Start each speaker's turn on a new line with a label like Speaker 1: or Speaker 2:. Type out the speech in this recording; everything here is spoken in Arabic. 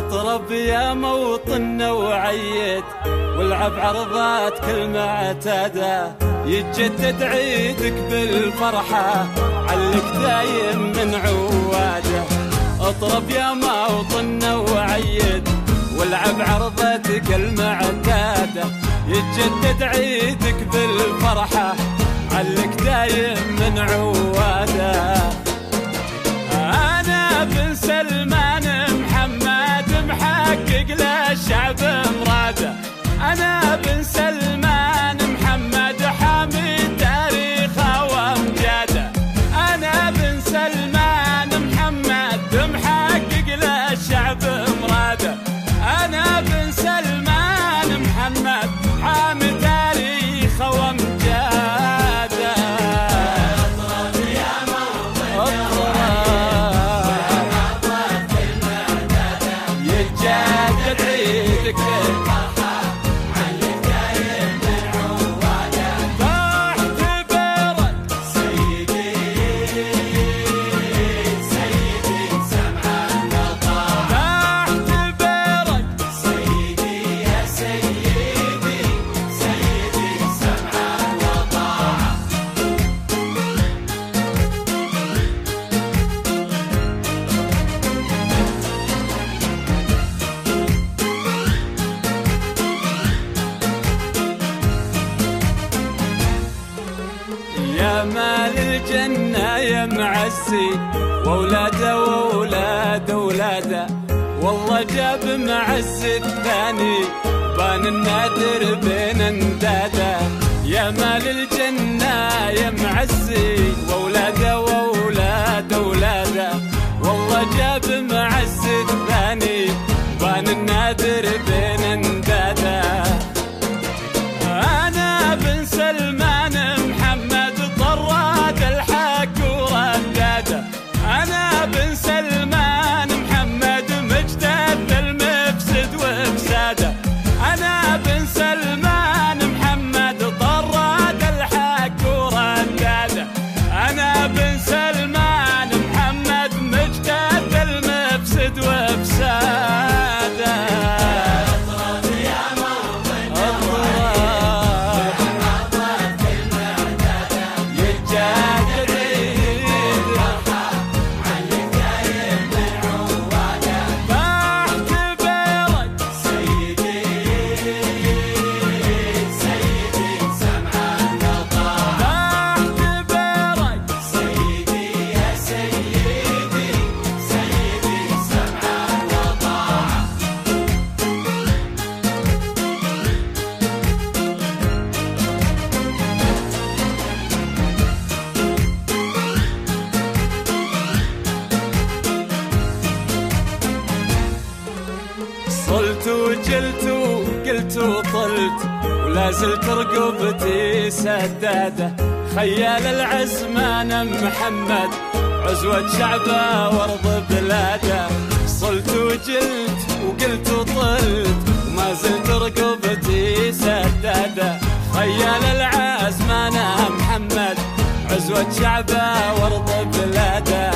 Speaker 1: اطرب يا موطننا وعيد، والعب عرضات كل معتادة، يتجدد عيدك بالفرحة، علك دايم من عواده. اطرب يا موطننا وعيد، والعب عرضتك المعتادة، يتجدد عيدك بالفرحة، علك دايم من عواده. أنا بن سلمان محمد محقق للشعب مراده، أنا بن سلمان محمد حامي تاريخه وامجاده، أنا بن سلمان محمد محقق للشعب مراده، أنا بن سلمان محمد حامي تاريخه وامجاده. اطرب يا موطن يتجدد عيدك بالفرحة، علك دايم من عواده. بعتبرك سيدي سيدي سمعا وطاعة، بعتبرك سيدي يا سيدي سيدي سمعا وطاعة. يا مال الجنة يا معزي، وولاده وولاد ولاده، والله جاب معز الثاني، بان النادر بين انداده. يا مال الجنة يا معزي، وولاده وولاد ولاده، والله جاب معز الثاني، بان النادر بين انداده. أنا بن سلمان محمد طراد الحق ورداده، أنا بن سلمان محمد مجدد المفسد وفساده، أنا بن سلمان محمد طراد الحق ورداده، أنا بن سلمان محمد مجدد المفسد وفساده. اطرب يا موطن يتجدد الفرحة، علك دايم من عواده. بعتبرك سيدي سيدي سمعا وطاعة، بعتبرك سيدي يا سيدي سيدي سمعا وطاعة. صلت وجلت وقلت وطلت، ولا زلت رقبتي سداده، خيال العزمان محمد عزوة شعبه وارض بلاده. صلت وجلت وقلت وطلت، وما زلت رقبتي سداده، خيال العزمان محمد عزوة شعبه وارض بلاده.